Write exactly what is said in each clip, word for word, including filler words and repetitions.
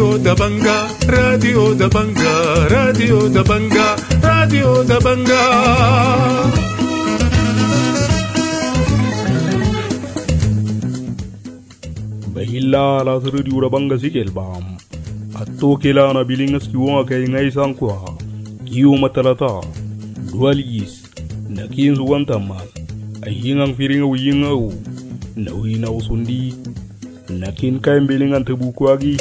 Radio Dabanga, Radio Dabanga, Radio Dabanga, Radio Dabanga. Bahilla la Radio Dabanga sikelbam. Atto kelana bilingas kiwa kay ngay sankwa. Kiyo matalata. Dualis. Nakin suwantaman. Ayingang firinga uyinga u. Nawina usundi. Nakin kay bilingan tebukwagi.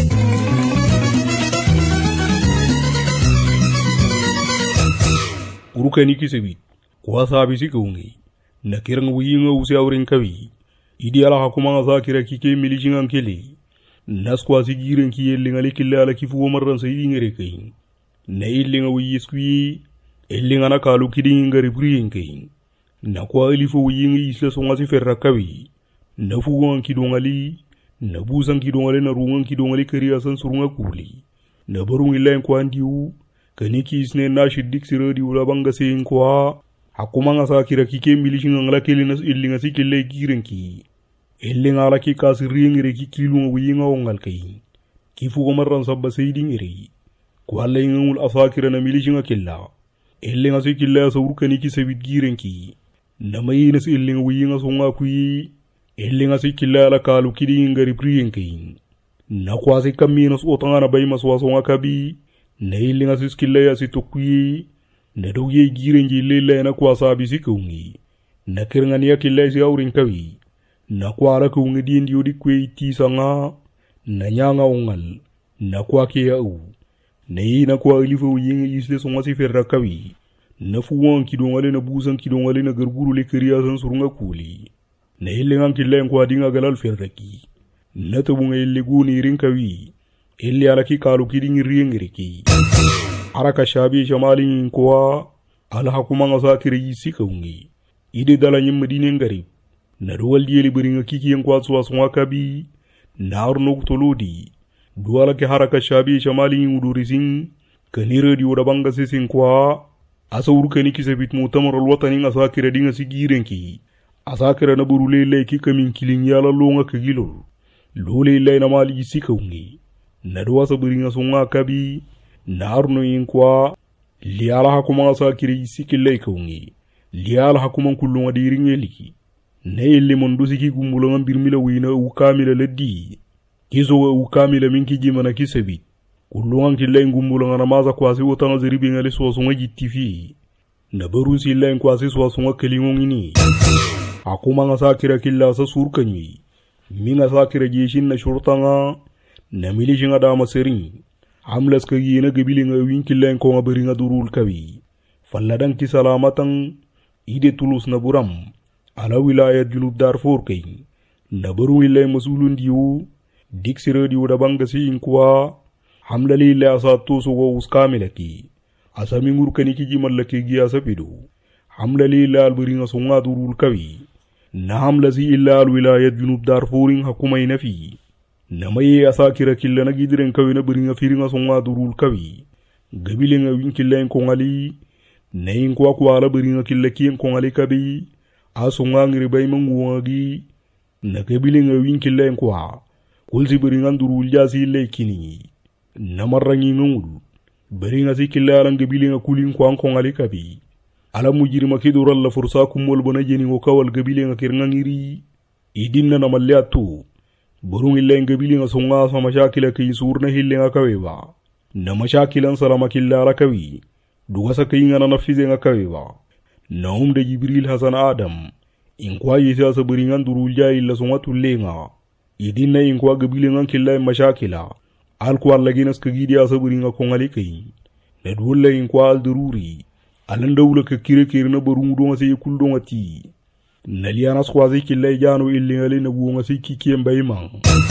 Uruka niki sebi. Kwa sabi sikungi. Nakirang uyinga usi aurin kawi. Idi ala hakumanga zakira kike milijingan kele. Naskwa sigiren ki yellinga likille ala kifu omarran sayidi ngere kain. Na illinga wiyeskwi. Illinga na kalu kidin ngari briyen kain. Na kwa ilifo uyinga isla songa si ferra kawi. Na fuwan kidongali. Na busan kidongali na rungan kidongali kari asan surunga kuli. Na barung ilayin kwa ndiu. Kaniki isne na shiddik siradi ulabanga seyin kwa. Hakumanga sakira kike milishinga ngala kele nas illinga si kille giren ki. Illinga ala ki kasi ringere ki kilunga wiyinga ongal kayin. Kifu gomarran sabba sayidi ngere. Kwa ala ingangul asakira na milishinga killa. Illinga si killa sa urkani ki sabit giren ki. Namayi nas illinga wiyinga songa kuyi. Illinga si killa ala kalu kidi ngari priyen kayin. Na kwa si kaminas otanga na bayi maswa songa kabi. Na illinga si killa ya si tokuyi. Na dogye giren jillela na kwa sabi si kaungi. Na kirngani ya killa si aurin kawi. Na kwa ala kaungi di ndi odi kwe iti sanga. Na nyanga ongal. Na kwa kia u. Na hii na kwa ilifu yingi isle songa si ferra kawi. Na fuwan kidongale na busan kidongale na garguru le kiriya san surunga kuli. Na hili ngang killa kwa dinga galal ferra ki. Na tabunga ili guni irin kawi. Ili ala ki kalu kidingi riengiri ki. Araka shabi shamali kwa. Ala hakumanga sakiri isi kaungi. Ide dala nyemma dine ngarib. Na duwal dieli beringa kiki yang kwa suwa sunga kabi. Na arno kutolodi. Duwala ke haraka shabi shamali udurisin. Kanira di udabanga sisin kwa. Asa urukani kisabit mutamar alwatani nga sakira dinga sigirenki. Asakira na burule ilay kikamin kiling yala longa kagilol. Lole ilay na mali isi kaungi. Na duwasa beringa sunga kabi. Na arno yin kwa. Liala hakumanga sakira isi kilay kaungi. Liala hakumang kulunga diringe liki. Na ili mondosi ki gumbulanga birmila wina ukamila leddi. Kiso wa ukamila minki jimana kisabit. Kulunga kilay ngumbulanga na maza kwasi wotanga ziribi ngale suwasunga jitifi. Na barusi ilay kwasi suwasunga kalingongini. Hakumanga sakira killa sa surkanyi. Minga sakira jeshin na shurtanga. Na milishinga dama serin. Hamlas kagi na gabilinga win killa nkonga beringa durul kawi. Falladan ki salamatan. Ide tulus na buram. Ala wilayat junub Darfur kain. Na baru ilay masulun diyo. Diksira diyo da banga si inkwa. Hamlali ilay asato suwa uskamila ki. Asamingur kaniki jimal ki giya sapido. Hamlali ilay alberinga sunga durul kawi. Na hamlasi ilay alwilayat junub Darfurin hakumay nafi. Na maye asakira killa na gidiren kawi na beringa firinga sunga durul kawi. Gabilinga win killa nkongali. Na inkwa kwa ala beringa killa ki nkongali kabi. Asunga ngiribay manguwagi. Na gabilinga win killa nkwa. Kulsi beringa durul jasi ilay kini. Na marrangi ngungul. Beringa si killa ala gabilinga kulin kwa nkongali kabi. Ala mujirima kidoral la fursa kumol bona jeni ngokawal gabilinga kirnga ngiri. Idinna na maliatu. Burung ilay gabilinga sunga sa mashakila kay surna hilinga kawiba. Na mashakilan salama killa ala kawi. Dugasa kayinga na nafize nga kawiba. Na umde Jibril Hasan Adam. Inkwa yisa sa beringan durulja illa sunga tulenga. Idinna inkwa gabilinga killa mashakila. Alkwa laginas kagidi asa beringa kongali kayin. Na duwala inkwa al dururi. Alanda wula ka kire kire na barungu donga se yekul donga ti. Nalianas kwazi killa jano illingali na buonga se kiki mbayman.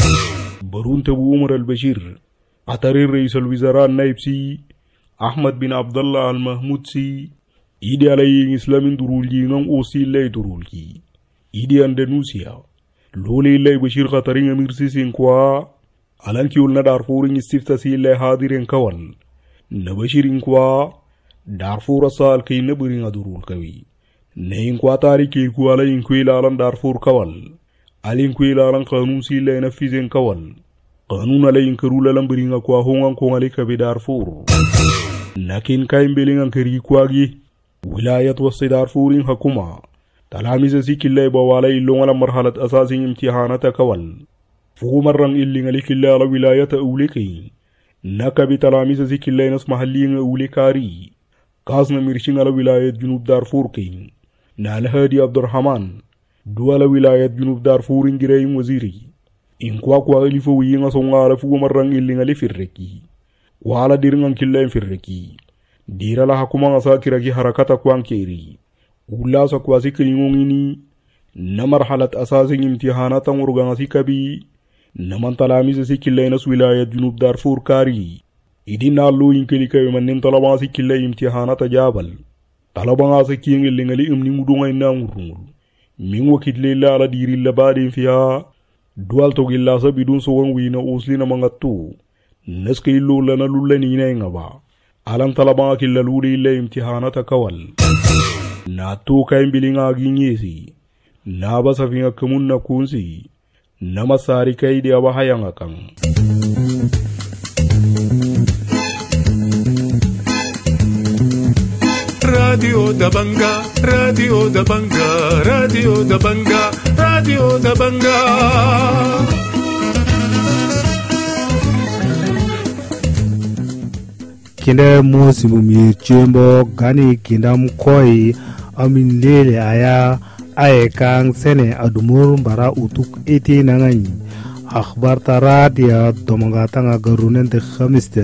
Barun tabu Umar al-Bashir. Atari Rais al-Wizara naibsi. Ahmad bin Abdullah al-Mahmudsi. Idi alayi islamin durulji ngang osi ilay durulji. Idi Andanusia. Lole ilay Bashir khataring amir sisin kwa. Alanki ulna Darfurin istifta si ilay hadirin kawal. Na Bashirin kwa. Darfur asal kay na beringa durul kawi. Na inkwa tariki ku ala inkwe ilalan Darfur kawal. Ala inkwe ilalan kanun si ilay na fizen kawal. قانون على كرولا لمبرينغا كوا هونغان كونغالي كبي دارفور لكن كاين بيلينغان كري كواغي ولاية وسط دارفورين حكومة تلاميذ سيك الله بوالي اللون على مرحلة أساسي امتحانات كوال فوق مرن اللي عليك الله على ولاية أوليكي نكبي تلاميذ سيك الله نس محلين أوليكاري كاسنا ميرشين على ولاية جنوب دارفور كين نال هادي عبد الرحمن دو على ولاية جنوب دارفور انجرين وزيري إن كوا كوا ألفو وينغا سونغا على فوق مرن اللي علي فرقي وعلى ديرنغان كلا فرقي دير على حكومة ساكرة حركة كوان كيري ولا سكواسي كلمونيني نمرحلة أساس امتحانات ورغانسي كبي نمان تلاميذ سيكيلينس ولاية جنوب دارفور كاري إدي نالو إنكلي كي منن طلبان سيكيلي امتحانات جابل طلبان سيكين اللي نغلي امني مدوغا إنا مرمول من وكيد ليلة على ديري اللبادين فيها دوال توغي اللاسة بدون سوان وينا أوسلين مغتو نسكي اللو لنا لولنين نغبا alam talabanga killa ludi illa imtihanata kawal na to kain bilinga ginyesi na basa finga kamun na kunsi na masari kai dia bahayanga kan Radio da Banga, Radio da Banga, Radio da Banga, Radio da Banga. Kinde mosi mumir chembo gani kindam koi amin lele aya aye kang sene adumur bara utuk eti nangan akhbar taradia domangatanga garunen de khamiste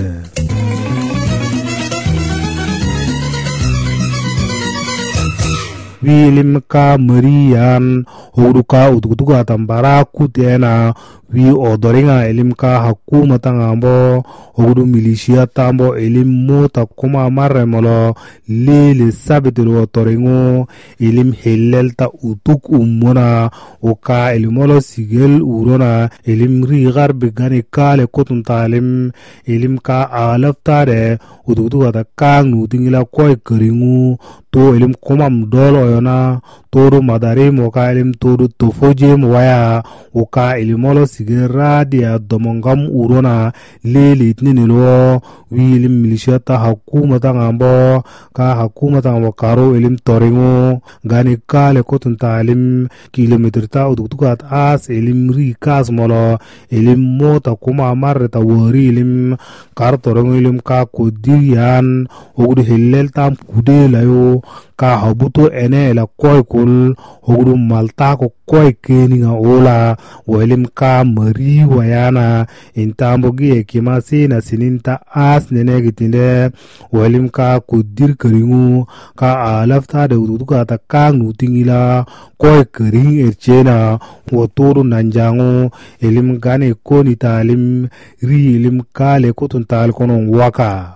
wilim ka marian huruka utukutuka tambara kutena wi odoringa elim ka hakuma tangambo ogudu milisia tambo elim mota kuma marremolo lele sabitelo toringo elim helelta utuk umona oka elimolo sigel urona elim rigar bigani kale kotun talim elim ka alaftare utukutuka ta kang nutingila koy keringu to elim kumam dolo yona toru madari moka elim toru tofoje mwaya oka elimolo sigera dia domongam urona lele itninilo wilim milishata hakuma tangambo ka hakuma tangambo karo elim toringo gani kale kotun talim kilometer ta utukutukat as elim rikas molo elim mota kuma marreta wari elim kar toringo elim ka kodirian ogudu hellel tam kude layo ka habuto ene la koy kul ogudu malta ko koy keninga ola welim ka mari wayana intambo gi kima sina sininta as nenegitinde welim ka kudir keringu ka alafta de uduka ta kang nutingila koy kering erchena wotoru nanjangu elim gane koni talim ri elim kale kotun tal konon waka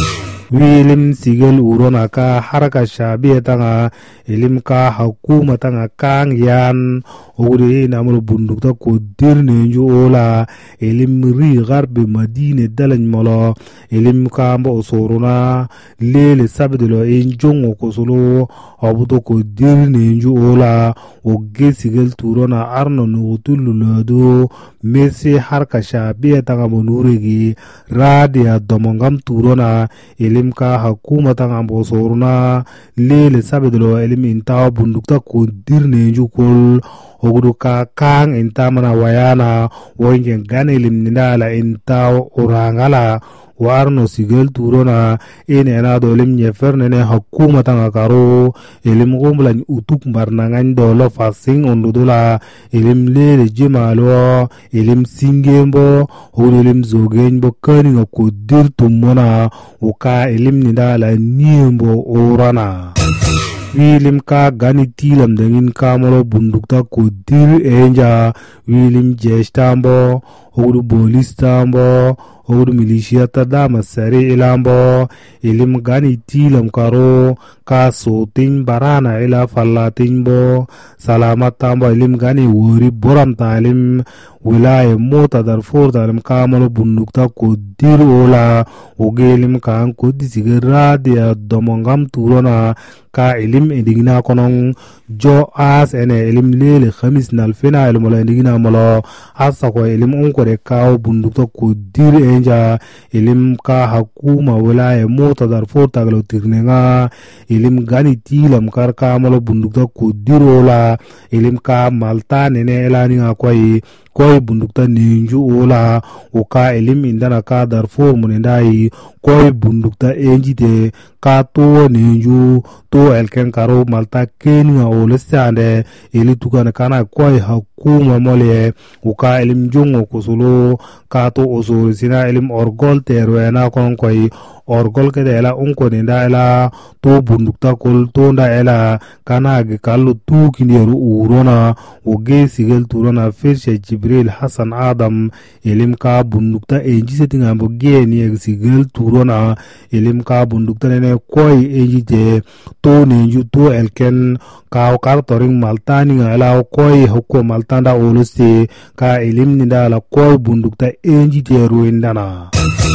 wilim sigel urona ka haraka shabiya tanga ilim ka hakuma tanga kang yan ogure namul bundukta ko dirne nju ola ilim ri garbe madine dalan molo ilim ka mbo soruna lele sabdelo enjongo ko solo abuto ko dirne nju ola ogge sigel turona arno no tulu lodo mesi haraka shabiya tanga monuregi radia domongam turona ilim ka hakuma tanga mbo soruna lele sabdelo ilim intaw bundukta ko dirne nju kol oguru ka kang intamana wayana woingen ganelim nindala intaw orangala warno sigel turona ene ana dolim nyeferne ne hakuma tanga karo elim gomlan utuk barnangan dolo fasing ondudula elim lele jimalo elim singembo ogulim zogenbo kani ngodir tumona uka elim nindala niembo orana wilim ka gani tilam dengin kamolo bundukta kudir enja wilim jestambo ogudu bolistambo ogudu milishiyata dama sari ilambo ilim gani tilam karo ka sotin barana ila fallatin bo salamat tambo ilim gani wori boram talim wilaya mota Darfur talim kamalo bundukta kodir ola ogelim kan kodisi radia domongam turona ka ilim indigna konong jo as ene ilim lele khamis nalfina ilim ola indigna malo asa ko ilim onko de kao bundukta kodir enja ilim ka hakuma wilaya mota Darfur tagalo tirnenga ilim gani tilam kar kamalo bundukta kodir ola ilim ka malta nene elani akwai koy bundukta ninju ola uka ilim indana ka Darfur munendai koy bundukta enjite ka to ninju to elken karo malta kenya olestande ili tukana kana koy hakuma mole uka ilim jongo kusulo ka to osoro sina ilim orgol terwena kon koy orgol ke dela onko nenda ela to bundukta kol to nda ela kana ge kallu tu kinyeru urona oge sigel turona firshe Jibril Hassan Adam ilim ka bundukta enji setinga boge ni exigel turona ilim ka bundukta nene koy enjite to nenju to elken ka kar toring maltani ngala koy hokko maltanda oluste ka ilim ninda la koy bundukta enjite ruindana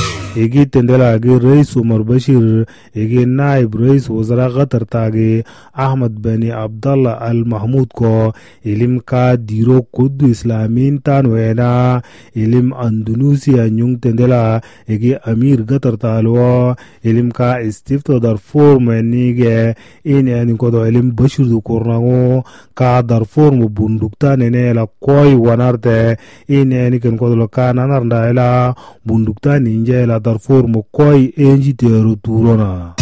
egi tendela agi Rais Umar Bashir egi naib Rais Wazara Qatar tage Ahmad Bani Abdallah Al Mahmud ko ilim ka diro kudu islamin tanwena ilim Andalusia nyung tendela egi Amir Qatar talwa ilim ka istifto Darfur menige in yani kodo ilim Bashir du kornango ka Darfur mu bundukta nene la koy wanarte in yani ken kodo ka nanarnda ila bundukta ninja la Darfur mo koy enji teru turona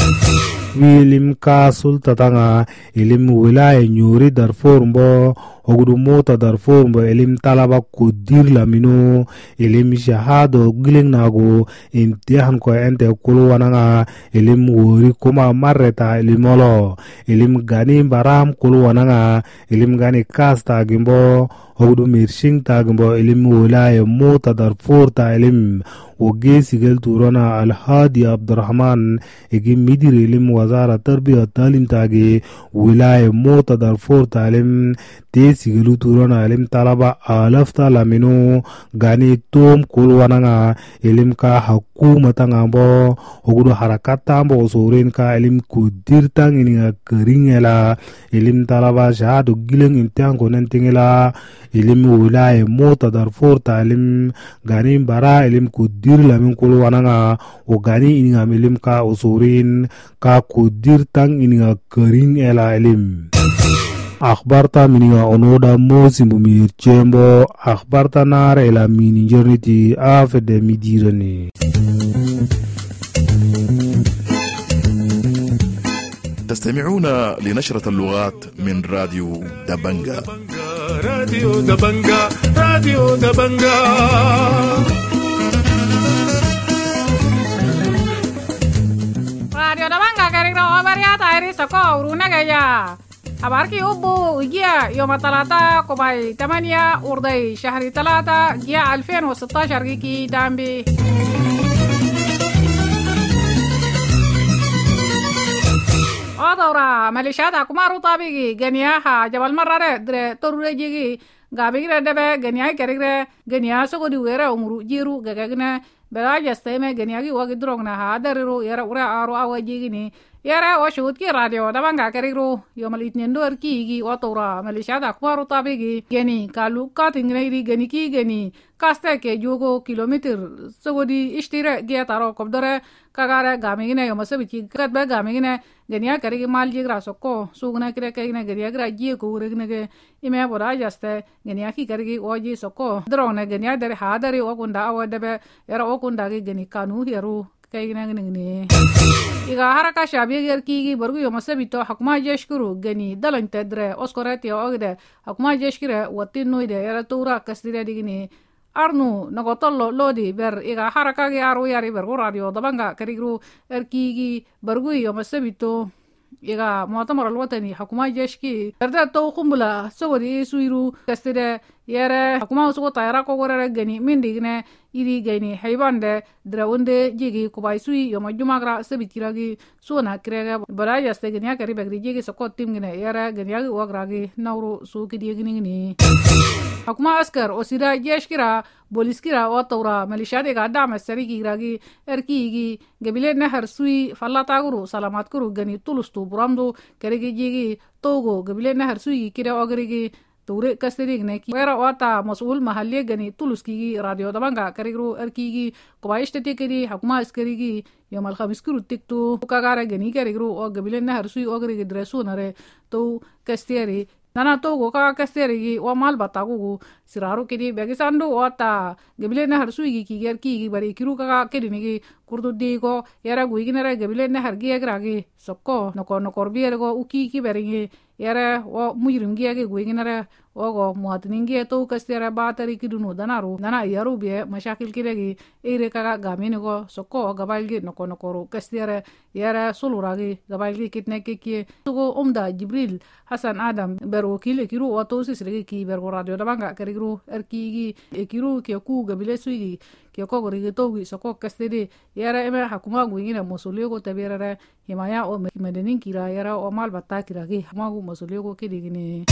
wilim ka sultatanga ilim wilaya nyuri Darfur mbo ogudu mota Darfur mbo ilim talaba kudir lamino ilim shahado giling nago imtihan ko ente kulu wananga ilim wori kuma marreta ilimolo ilim gani baram kulu wananga ilim gani kasta gimbo ogudu mirshing tagimbo ilim wilaya mota Darfur ta ilim oge sigel turona Alhadi Abdurrahman egi midir ilim wazara tarbiya talim tagi wilaya mota Darfur talim te sigelu turona ilim talaba alafta lamino gani tom kulwananga ilim ka hakuma tangambo ogudu harakatambo osorin ka ilim kudir tangininga keringela ilim talaba shahadu gileng imtihan konentingela ilim wilaya mota Darfur talim gani bara ilim kudir lamin kulwananga o gani ininga ilim ka osorin ka kudir tang ininga kering ela ilim akhbarta mininga onoda mosi mumir chembo akhbarta nare ila mini jerniti afede midirani تستمعون لنشرة اللغات من راديو دبنجا راديو دبنجا راديو دبنجا Radio Dabanga karikro obariata iri soko uruna gaya abarki ubu igia يوم الثلاثاء قباي ثمانية وردي شهر ثلاثة جاء ألفين وستة عشر جيكي دامبي أدورا مليشيات أكمارو طابيجي جنياها جبل مرة در تورجيجي غابيجي دبا جنياي كريجرا جنيا سوكو دويرا عمرو جيرو جاكنا بلا جستيمه جنياجي واجي دروغنا هادرو يرا ورا أرو أواجيجني يرا وشوت كي راديو دبانغا كريجرو يوم الاثنين دور كيجي وطورا مليشيات أكمارو طابيجي جني كالو كاتينغري جني كي جني كاستا كي جوجو كيلومتر سوكو دي اشترا جيا تارو كبدره kagara gamigina yo masabichi katba gamigina gania karigi malji gra sokko sugna kire kagina gania gra ji ko urigna ge ime boda jaste gania ki karigi oji sokko drone gania dare hadari okunda awadabe era okunda ge gani kanu heru kagina ngini iga haraka shabi ger ki borgu yo masabito hakuma jeshkuru gani dalan tedre oskorati ogde hakuma jeshkire watinno ide era tura kasdire digini arnu nagotollo lodi ber iga haraka gi aru yari ber radio dabanga karigru erkigi bargui yo masabito iga muatamar alwatani hakuma jeshki erda to kumbula sogodi suiru kastide yere hakuma usuko tayra ko gore gani mindigne iri gani haybande drawunde jigi kubai sui yoma jumagra sabitira suna krega baraya ste gani akari bagri jigi soko timgne yere gani agi wagragi nawru suki digni ni hakuma askar osira jeshkira boliskira wa tawra malishade ga dama sarigi gragi erkigi gabile nahar sui fallata guru salamat guru gani tulustu buramdu karigi jigi togo gabile nahar sui kira agrigi tore kasterig ne ki wera wata masul mahalli gani tuluski radio dabanga karigru erkigi kobaishte tekeri hakuma askarigi yomal khamis kuru tiktu kagara gani karigru o gabile nahar sui agrigi dresu nare to kasteri nana togo ka kasteri o mal batagu siraru kidi begisandu wata gabile nahar sui ki gerki bari kiru ka kedini kurdu digo yara guiginere gabile nahar giagragi sokko noko nokor biergo uki ki beringi yara o mujrim giage guiginere ogo muatningi to kastera batari kidunu danaru dana yaru be mashakil kiregi ere kaga gamini go sokko gabalgi noko nokoro kastera yara suluragi gabalgi kitne kiki tugo umda jibril hasan adam beru kile kiru wato sisregi ki beru radio dabanga karigru erkigi ekiru ke ku gabile suigi ke ko gorigi togi sokko kasteri yara eme hakuma guingina musulio go tabirara himaya o medenin kira yara o mal batakira gi hamagu musulio go kidigini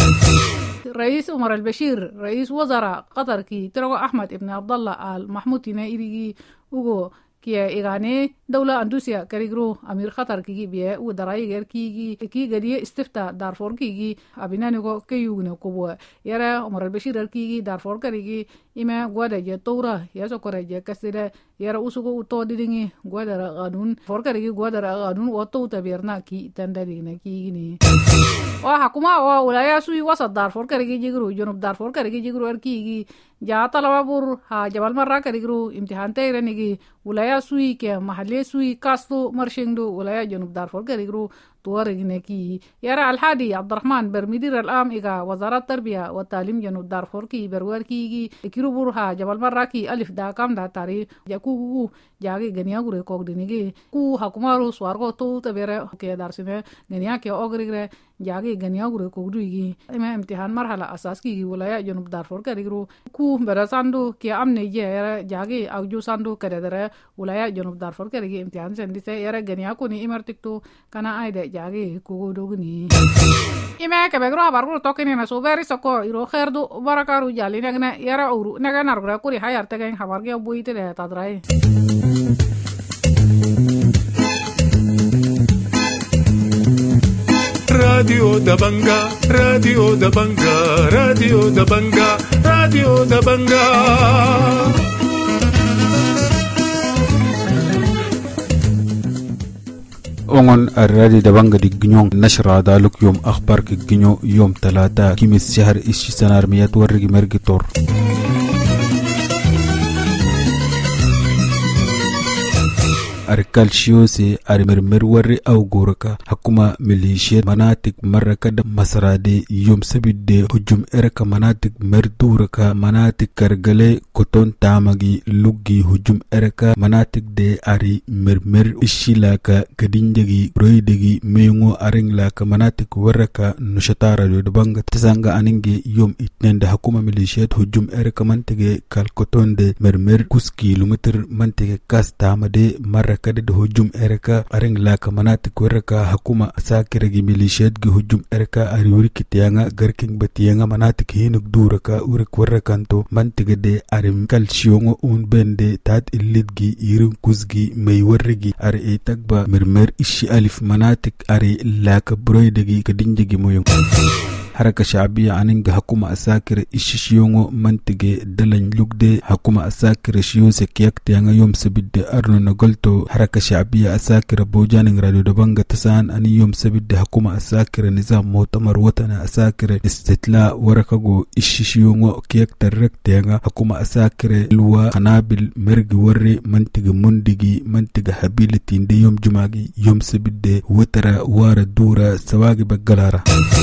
رئيس عمر البشير رئيس وزراء قطر كي ترو أحمد ابن عبد الله آل محمود نيري وغو كي إغاني دولة أندوسيا كريغرو أمير خطر كي بيه ودراي غير كي كي غدي استفتاء دارفور كي أبينانيغو كيوغنو كوبو يرى عمر البشير كي دارفور كريغي إما غودا جي تورا يسو كورا جي كسيدا يرى أسوكو أطو ديني غودا غانون فور كريغي غودا غانون وطو تبيرنا كي تندرينا كي غني وحكومة وولايا سوي وسط دارفور كريغي جيغرو جنوب دارفور كريغي جيغرو أركي جا طلبابور ها جبل مرة كريغرو امتحان تيرانيغي ولايا سوي كي محلي سوي كاستو مرشنگدو ولايا جنوب دارفور كريغرو توارغنكي يرى الحادي عبد الرحمن برمدير العام إيغا وزارة التربية والتعليم جنوب دارفور كي برور كي كيرو بورها جبل مرة كي ألف دا كام دا تاري جاكو جاغي غنيا غوري كوك دينيغي كو حكومارو سوارغو تو تبيري كي دارسيني غنيا كي اوغريغري جاغي غنيا غوري كوك دويغي اما امتحان مرحلة أساس كي ولايا جنوب دارفور كريغرو كو برساندو كي أمني جي جاغي أوجو ساندو كريدر ولايا جنوب دارفور كريغي امتحان سندسي يرى غنيا كوني إمرتكتو كانا آيدة jagi kugo dogni ime ke begro habargu tokini na soberi soko iro kherdu barakaru jali negna yara uru nega nargra kuri hayar tegen habarge buite de tadrai Radio Dabanga, Radio Dabanga, Radio Dabanga, Radio Dabanga. أونغون الرادي دبانغ دي جنيون نشر دالك يوم أخبار كجنيو يوم ثلاثة كيمس شهر إشي سنار ميات ورقي مرقي طور أركال شيوسي أرمر مروري أو غوركا حكومة ميليشيا مناطق مركد مسرادي يوم سبيد هجوم إركا مناطق مردوركا مناطق كرغلي كتون تامغي لوغي هجوم إركا مناطق دي أري مرمر إشيلاكا كدينجي رويدغي ميونغو أرنغلاكا مناطق وركا نشطارة دبانغ تسانغا أنينجي يوم اتنين دا حكومة ميليشيا هجوم إركا منطقة كالكتون دي مرمر كوس كيلومتر منطقة كاس تامدي مركا kada da hujum ereka areng la ka manati koreka hakuma asakira gi milishiyat gi hujum ereka ariwuri kitiyanga garking batiyanga manati hinuk duraka ure korrekanto mantiga de arim kalsiyongo un bende tat illid gi irin kuzgi may warrigi ar e tagba mirmer ishi alif manatik ari la ka broydegi kadinje gi moyong haraka sha'biya aninga hakuma asakira ishishiyongo mantige dalan lugde hakuma asakira shiyose kiyakte yanga yom sabidde arno na golto haraka sha'biya asakira bojaning radio dabanga tasan ani yom sabidde hakuma asakira nizam mu'tamar watana asakira istitla warakago ishishiyongo kiyakte rekte yanga hakuma asakira luwa hanabil mergi warre mantige mundigi mantige habiliti inde yom jumagi yom sabidde watara wara dura sawagi bagalara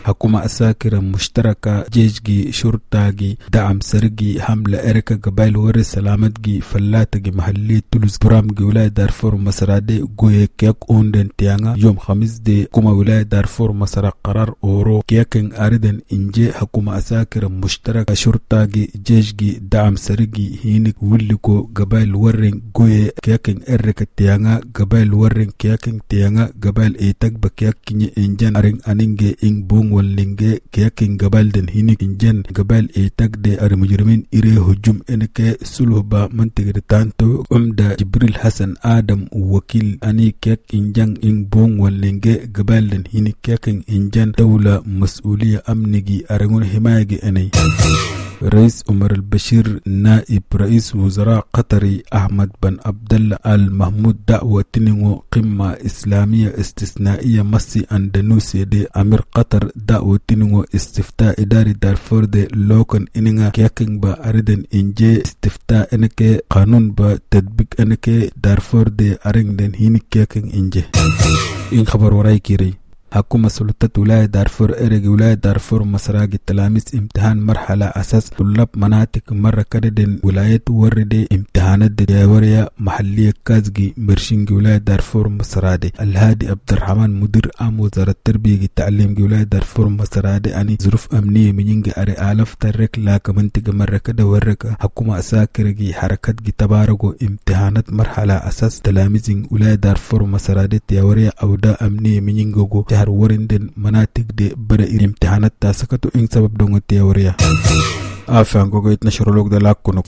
حكومة أساكر مشتركة جيجي شرطاجي دعم سرقي حملة إركا قبائل وري سلامتجي فلاتجي محلية تولوز برامجي ولاية دارفور مسرادي قوية كيك اوندن تيانا يوم خميس دي حكومة ولاية دارفور مسرا قرار أورو كيكن أردن إنجي حكومة أساكر مشتركة شرطاجي جيجي دعم سرقي هينك ولكو قبائل ورين قوية كيكن إركا تيانا قبائل ورين كيكن تيانا قبائل إيتاك بكيكن إنجان أرين أنينجي إن بون واللينجي كيكن قبائل دن هينك إنجان قبائل إيتاك دي أري مجرمين إري هجوم إنك سلوبا منتقر تانتو أمدا جبريل حسن آدم وكيل أني كيك إنجان إن بون واللينجي قبائل دن هينك كيكن إنجان دولة مسؤولية أمنيجي أرغون حمايجي أني رئيس عمر البشير نائب رئيس وزراء قطري أحمد بن عبد الله آل محمود دعوة تنمو قمة إسلامية استثنائية مسي أندونيسيا دي أمير قطر دعوة تنمو استفتاء إداري دارفور دي لوكن إنغا كيكن با أردن إنجي استفتاء إنك قانون با تطبيق إنك دارفور دي أرندن هيني كيكن إنجي إن خبر وراي كيري حكومة سلطة ولاية دارفور إرق ولاية دارفور مسراق التلاميذ امتحان مرحلة أساس طلاب مناطق مرة كردن ولاية ورد امتحانات ديوريا محلية كازجي مرشنج ولاية دارفور مسرادي الهادي عبد الرحمن مدير عام وزارة التربية والتعليم ولاية دارفور مسرادي أني ظروف أمنية منينج أري آلاف ترك لاك منطقة مرة كده ورقة حكومة أساكرجي حركات تبارغو امتحانات مرحلة أساس تلاميذ ولاية دارفور مسرادي ديوريا أودا أمنية منينجو ورندن مناطق دي بدأ امتحانات تاسكتو إن سبب دونغ التيوريا آفان كوكو يتنشر لوك دا لاكونوك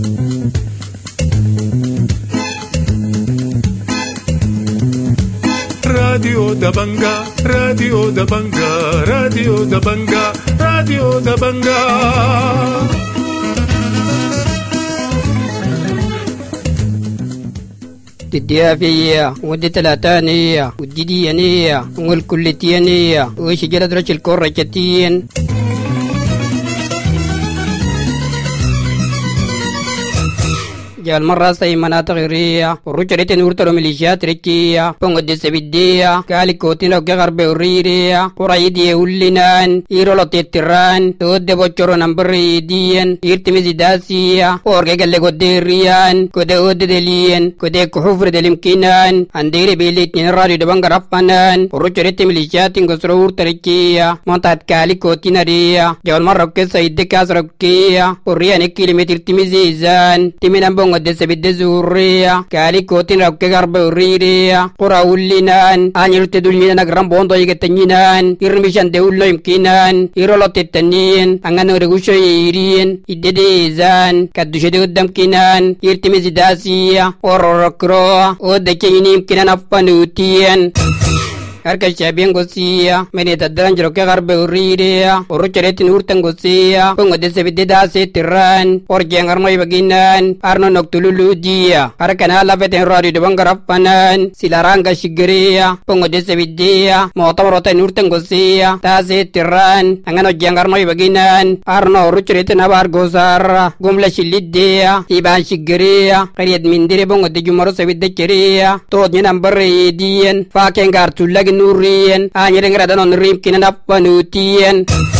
راديو دبنجا راديو دبنجا راديو دبنجا راديو دبنجا الديافية ودي تلاتانية ودي ديانية والكلتيانية وشجرة رش الكورة كتين جال مرة سي مناطق غيرية ورجرة نورتلو ميليشيات ركية بونغ دي سبيدية كالي كوتينو كغرب وريرية ورايدي ولنان إيرولو تيتران تود بوچورو نمبريدين إرتمزي داسية ورغي قلق وديريان كده ود دليين كده كحفر دلمكينان انديري بيليت نراري دبانغ رفانان ورجرة ميليشيات نغسرور تركية منطقة كالي كوتينا ريا جال مرة كسا يدكاس ركية وريان كيلومتر تمزي زان تمينان بونغ دسبي دزوريا كالي كوتين روكي غرب وريريا قرا ولينان انيل تدولينا غرام بوندو يغتنينان يرميشان دولو يمكنان يرولو تتنين انغانو رغوشو يرين يدديزان كدوشدي قدام كينان يرتمزي داسيا وروركرو ودكيني يمكنان افانوتين Harka shabiyan gosiya mene tadran jero ke garbe urriya oru cheretin urtan gosiya pongo de sebide da se tiran or jengar moy baginan arno noktululu dia harka na lafeten radi de bangarapanan silaranga shigriya pongo de sebide mo tamrota urtan gosiya da se tiran angano jengar moy baginan arno oru cheretin abar gosar gumla shilidia iban shigriya qariyad mindire pongo de jumaro sebide cheriya to nyenam barre dien fa kengar tulagi nurian anyere ngrada non rim kinana panutian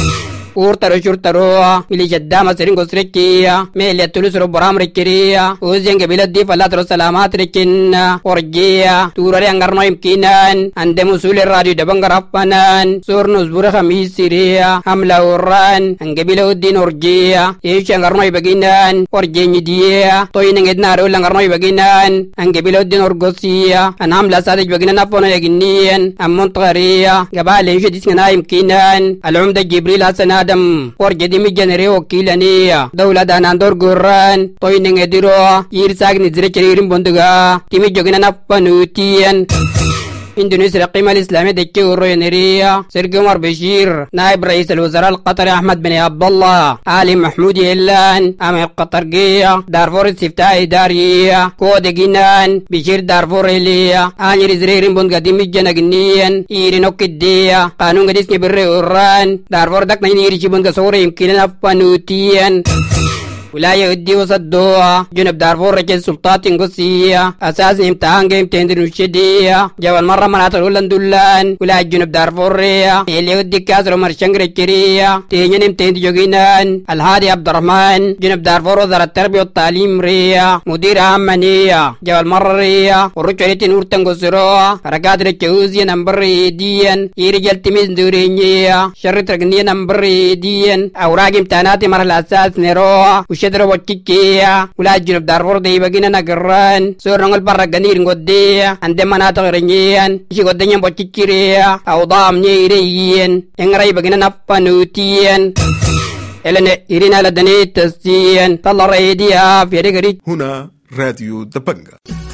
urtaro shurtaro milisha dama seringo srekia melia tulusro boram rekiria uzenge biladi falatro salamat rekinna orgia turare angarno imkinan ande musule radio dabangarapanan surnus bura khamisiriya hamla uran ange bilodin orgia eche angarno ibaginan orgenyi dia toyine ngednaro langarno ibaginan ange bilodin orgosia anamla sade baginan apona yaginian amontariya gabale jedis ngana imkinan alumda jibril hasana adam orjedi mi genere wakilaniya dawla danan dor gurran toyne ngediro yirsagni zire cheririm bonduga timi jogina nappanutian إندونيسيا القيمة الإسلامية دكي ورينيريا سيرجي عمر بشير نائب رئيس الوزراء القطري أحمد بن عبد الله علي محمود إلان أمير قطرية دارفور استفتاء إدارية كود جنان بشير دارفور إليا أنير زريرين بون قديم الجناجنيا إيرينوك الديا قانون قديس نبرة أوران دارفور دك نيري شبون كسوري يمكن أفنوتيا ولاية ودي وصدوها جنوب دارفور رجل سلطات قصية أساس امتحان قيم تندر الشدية جوا المرة مناطق الولندولان ولاية جنوب دارفور ريا اللي ودي كاسر ومرشنقر الكرية تيجن امتحان جوجينان الهادي عبد الرحمن جنوب دارفور وزارة التربية والتعليم ريا مدير عامنية جوا المرة ريا ورجل نور تنقصروها حركات الجوزية نمبر ديان يرجل تميز دورينية شرط رقنية نمبر ديان أوراق امتحانات مرة الأساس نروها وشدر وكيكية ولا جنوب دارفور دي بقينا نقران سورنا البرقنير نقودية عندما مناطق رنيان شي قدنيا وكيكيرية أو ضام نيريين ينغري بقينا نفنوتيين إلنا إرينا لدني تسيين طلع ريديها في رقري. هنا راديو دبنجا.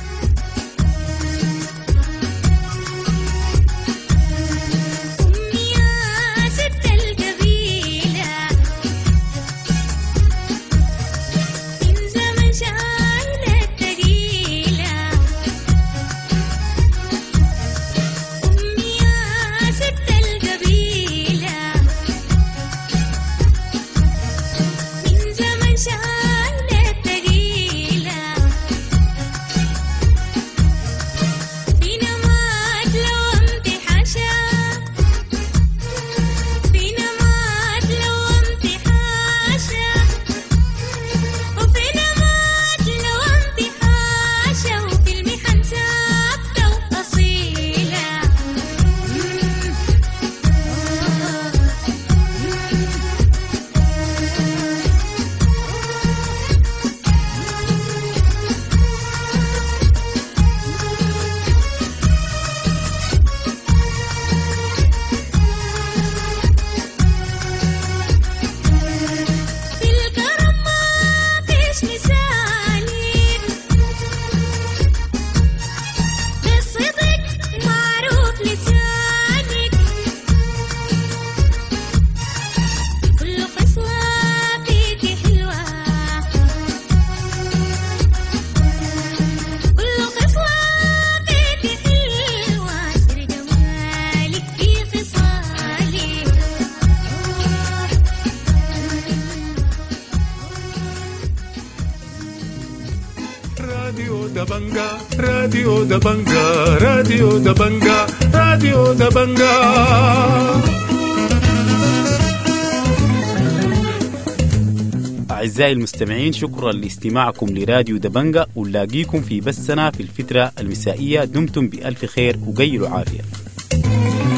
راديو دبنجا راديو دبنجا راديو دبنجا. أعزائي المستمعين، شكرا لاستماعكم لراديو دبنجا، ونلاقيكم في بثنا في الفترة المسائية. دمتم بألف خير وقيلوا عافية.